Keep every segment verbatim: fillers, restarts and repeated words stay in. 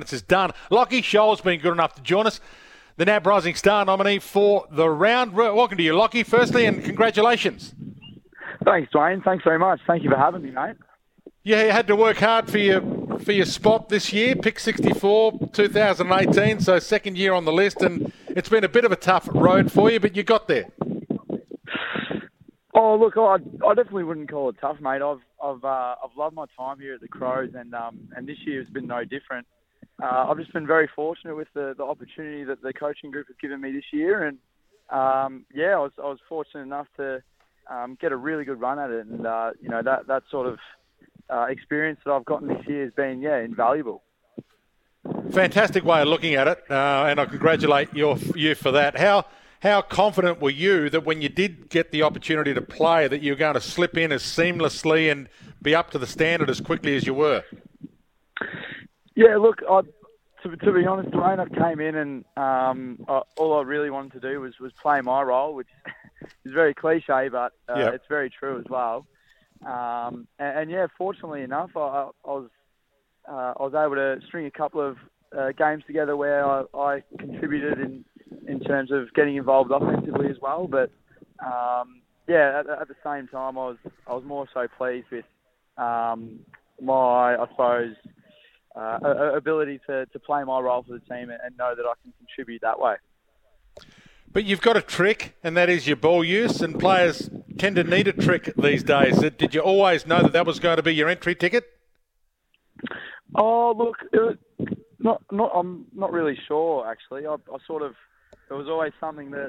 moments is done. Lockie Scholl's been good enough to join us, the N A B Rising Star nominee for the round. Welcome to you, Lockie, firstly, and congratulations. Thanks, Dwayne. Thanks very much. Thank you for having me, mate. Yeah, you had to work hard for your for your spot this year. Pick sixty-four, two thousand eighteen, so second year on the list, and it's been a bit of a tough road for you, but you got there. Oh, look, I, I definitely wouldn't call it tough, mate. I've I've uh, I've loved my time here at the Crows, and um and this year has been no different. Uh, I've just been very fortunate with the, the opportunity that the coaching group has given me this year, and um yeah, I was I was fortunate enough to um, get a really good run at it, and uh, you know that that sort of uh, experience that I've gotten this year has been yeah invaluable. Fantastic way of looking at it, uh, and I congratulate your, you for that. How how confident were you that when you did get the opportunity to play, that you were going to slip in as seamlessly and be up to the standard as quickly as you were? Yeah, look, I, to, to be honest, Dwayne, I came in and um, I, all I really wanted to do was, was play my role, which is very cliche, but uh, yep. it's very true as well. Um, and, and yeah, fortunately enough, I, I was uh, I was able to string a couple of uh, games together where I, I contributed in in terms of getting involved offensively as well. But um, yeah, at, at the same time, I was I was more so pleased with um, my I suppose uh, ability to, to play my role for the team and know that I can contribute that way. But you've got a trick, and that is your ball use, and players tend to need a trick these days. Did you always know that that was going to be your entry ticket? Oh, look, it was not, not, I'm not really sure, actually. I, I sort of, it was always something that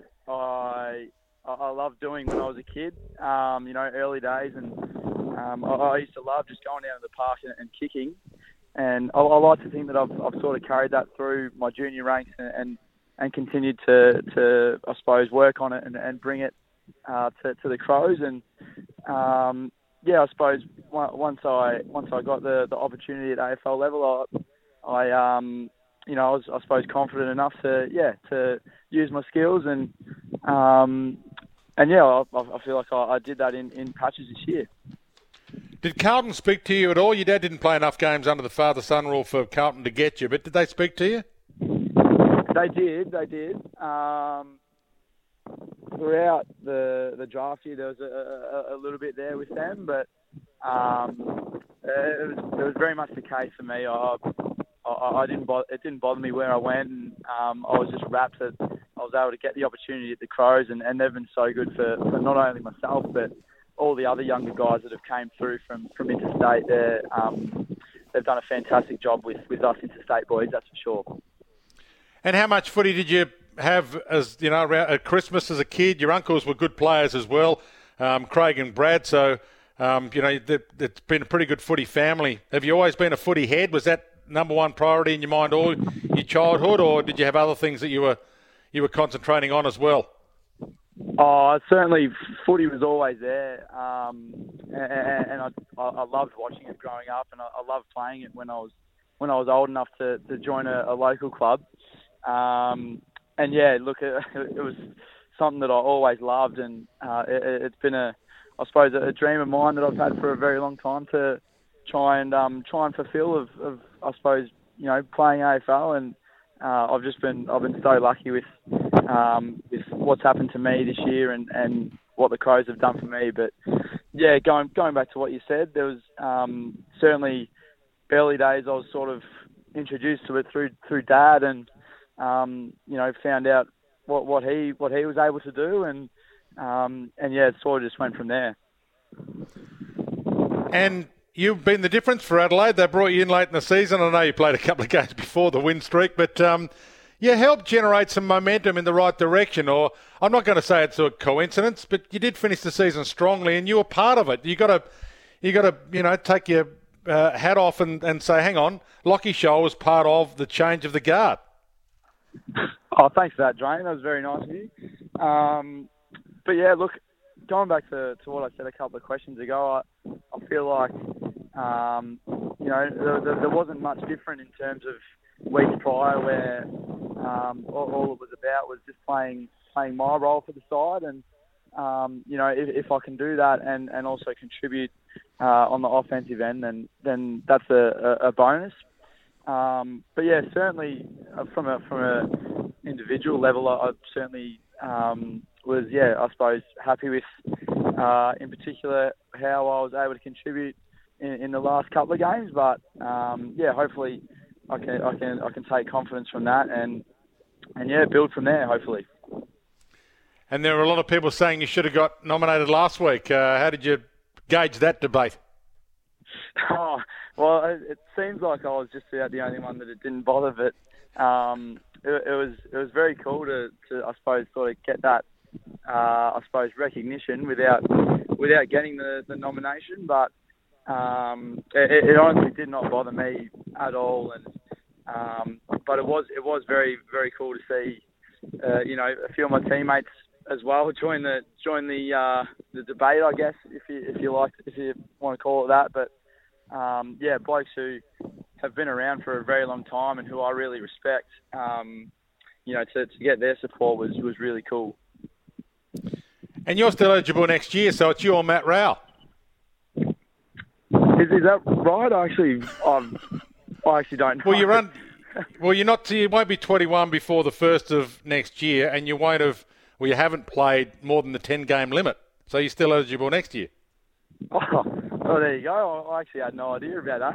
I I loved doing when I was a kid, um, you know, early days. And um, I, I used to love just going down to the park and, and kicking. And I, I like to think that I've, I've sort of carried that through my junior ranks and, and, and continued to, to, I suppose, work on it and, and bring it uh, to, to the Crows. And, um, yeah, I suppose once I once I got the, the opportunity at A F L level, I, I um, you know, I was, I suppose, confident enough to, yeah, to use my skills. And, um, and yeah, I, I feel like I, I did that in, in patches this year. Did Carlton speak to you at all? Your dad didn't play enough games under the father-son rule for Carlton to get you, but did they speak to you? They did, they did. Um, throughout the the draft year, there was a, a, a little bit there with them, but um, it, was, it was very much the case for me. I, I, I didn't bother, it didn't bother me where I went, and um, I was just rapt that I was able to get the opportunity at the Crows, and, and they've been so good for, for not only myself, but all the other younger guys that have came through from, from interstate. They're, um, they've done a fantastic job with, with us interstate boys, that's for sure. And how much footy did you have as you know around at Christmas as a kid? Your uncles were good players as well, um, Craig and Brad. So um, you know it's been a pretty good footy family. Have you always been a footy head? Was that number one priority in your mind all your childhood, or did you have other things that you were you were concentrating on as well? Oh, certainly, footy was always there, um, and, and I, I loved watching it growing up, and I, I loved playing it when I was when I was old enough to, to join a, a local club. Um, and yeah, look, it, it was something that I always loved, and uh, it, it's been a, I suppose, a dream of mine that I've had for a very long time to try and um, try and fulfil. Of, of I suppose, you know, playing A F L, and uh, I've just been I've been so lucky with um, with what's happened to me this year and, and what the Crows have done for me. But yeah, going going back to what you said, there was um, certainly early days I was sort of introduced to it through through Dad, and Um, you know, found out what, what he what he was able to do, and um, and yeah, it sort of just went from there. And you've been the difference for Adelaide. They brought you in late in the season. I know you played a couple of games before the win streak, but um, you helped generate some momentum in the right direction. Or I'm not going to say it's a coincidence, but you did finish the season strongly, and you were part of it. You got to, you got to, you know, take your uh, hat off and, and say, hang on, Lockie Scholl was part of the change of the guard. Oh, thanks for that, Dwayne. That was very nice of you. Um, but yeah, look, going back to, to what I said a couple of questions ago, I, I feel like, um, you know, there, there wasn't much different in terms of weeks prior where um, all, all it was about was just playing playing my role for the side. And, um, you know, if, if I can do that and, and also contribute uh, on the offensive end, then, then that's a, a bonus. Um, but yeah, certainly uh, from a from a individual level, I, I certainly um, was yeah, I suppose happy with uh, in particular how I was able to contribute in, in the last couple of games. But um, yeah, hopefully I can I can I can take confidence from that and and yeah, build from there. Hopefully. And there were a lot of people saying you should have got nominated last week. Uh, how did you gauge that debate? Oh, well, it, it seems like I was just about the only one that it didn't bother, but um, it, it was it was very cool to, to I suppose sort of get that uh, I suppose recognition without without getting the, the nomination. But um, it, it honestly did not bother me at all, and um, but it was it was very very cool to see uh, you know a few of my teammates as well join the join the uh, the debate, I guess, if you if you like if you want to call it that. But um, yeah, blokes who have been around for a very long time and who I really respect, um, you know, to, to get their support was, was really cool. And you're still eligible next year, so it's you or Matt Rowell. Is, is that right? I actually, um, I actually don't know. Well, you run. Well, you're not. You won't be twenty-one before the first of next year, and you won't have. Well, you haven't played more than the ten-game limit, so you're still eligible next year. Oh, well, there you go. I actually had no idea about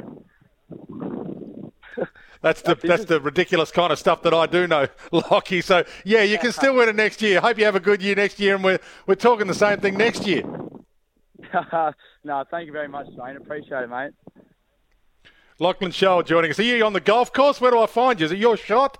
that. That's the that's the ridiculous kind of stuff that I do know, Lockie. So, yeah, you can still win it next year. Hope you have a good year next year, and we're, we're talking the same thing next year. No, thank you very much, Dwayne. Appreciate it, mate. Lachlan Scholl joining us. Are you on the golf course? Where do I find you? Is it your shot?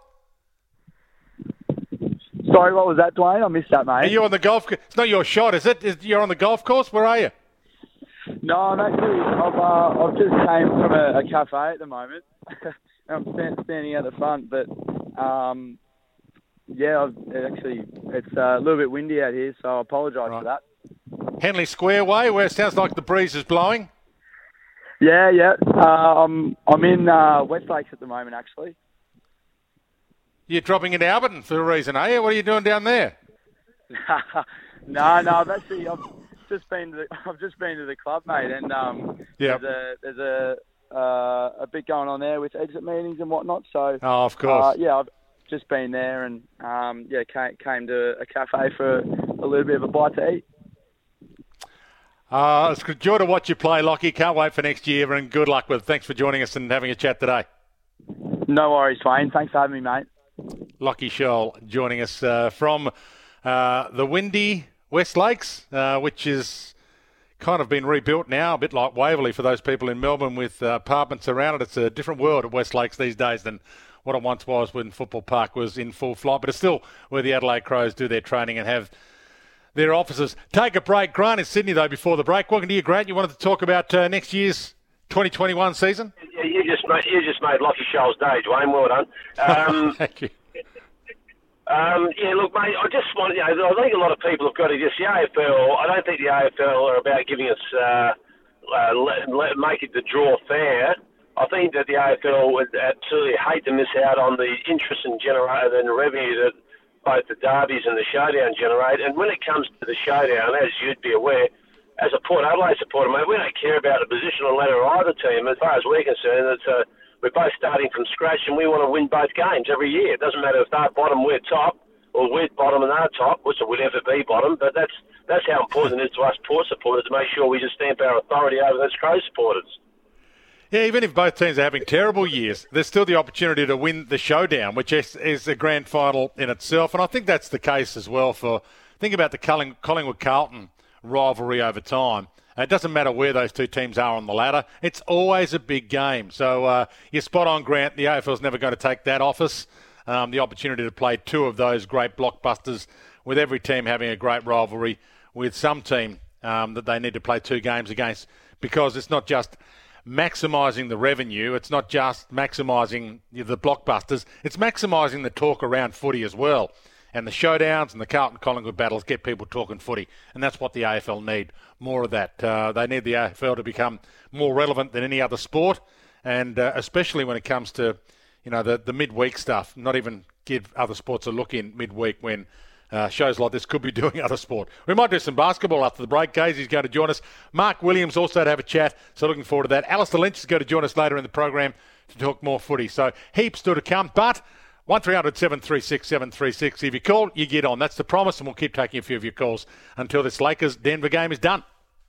Sorry, what was that, Dwayne? I missed that, mate. Are you on the golf course? It's not your shot, is it? Is, you're on the golf course? Where are you? No, I'm actually, I've, uh, I've just came from a, a cafe at the moment. I'm stand, standing at the front, but um, yeah, I've, it actually, it's uh, a little bit windy out here, so I apologise right. for that. Henley Square way, where it sounds like the breeze is blowing. Yeah, yeah. Uh, I'm, I'm in uh, Westlakes at the moment, actually. You're dropping into Alberton for a reason, are you? What are you doing down there? no, no, I've actually I've just been to the, I've just been to the club, mate, and um, yep. there's a there's a uh, a bit going on there with exit meetings and whatnot. So oh, of course, uh, yeah, I've just been there and um, yeah, came, came to a cafe for a little bit of a bite to eat. Uh, it's a joy to watch you play, Lockie. Can't wait for next year, and good luck with it. Thanks for joining us and having a chat today. No worries, Wayne. Thanks for having me, mate. Lachie Scholl joining us uh, from uh, the windy West Lakes, uh, which is kind of been rebuilt now, a bit like Waverley for those people in Melbourne with uh, apartments around it. It's a different world at West Lakes these days than what it once was when Football Park was in full flight, but it's still where the Adelaide Crows do their training and have their offices. Take a break. Grant in Sydney, though, before the break. Welcome to you, Grant. You wanted to talk about uh, next year's twenty twenty-one season? Yeah, you just made, you just made Lachie Scholl's day, Dwayne. Well done. Um, Thank you. Um, yeah, look, mate, I just want, you know, I think a lot of people have got to just, the A F L, I don't think the A F L are about giving us, uh, uh, let, let, make it the draw fair. I think that the A F L would absolutely hate to miss out on the interest and generate and revenue that both the derbies and the showdown generate. And when it comes to the showdown, as you'd be aware, as a Port Adelaide supporter, mate, we don't care about the positional ladder of either team. As far as we're concerned, it's a we're both starting from scratch and we want to win both games every year. It doesn't matter if they're bottom, we're top, or we're bottom and they're top, which will never be bottom, but that's that's how important it is to us Port supporters to make sure we just stamp our authority over those Crow supporters. Yeah, even if both teams are having terrible years, there's still the opportunity to win the showdown, which is, is a grand final in itself. And I think that's the case as well for, think about the Collingwood-Carlton rivalry over time. It doesn't matter where those two teams are on the ladder. It's always a big game. So uh, you're spot on, Grant. The A F L's never going to take that off us. Um, the opportunity to play two of those great blockbusters with every team having a great rivalry with some team um, that they need to play two games against, because it's not just maximising the revenue. It's not just maximising the blockbusters. It's maximising the talk around footy as well. And the showdowns and the Carlton-Collingwood battles get people talking footy. And that's what the A F L need, more of that. Uh, they need the A F L to become more relevant than any other sport, and uh, especially when it comes to, you know, the, the midweek stuff, not even give other sports a look in midweek when uh, shows like this could be doing other sport. We might do some basketball after the break. Casey's going to join us. Mark Williams also to have a chat, so looking forward to that. Alistair Lynch is going to join us later in the program to talk more footy. So heaps still to come, but one three hundred seven three six seven three six. If you call, you get on. That's the promise, and we'll keep taking a few of your calls until this Lakers-Denver game is done.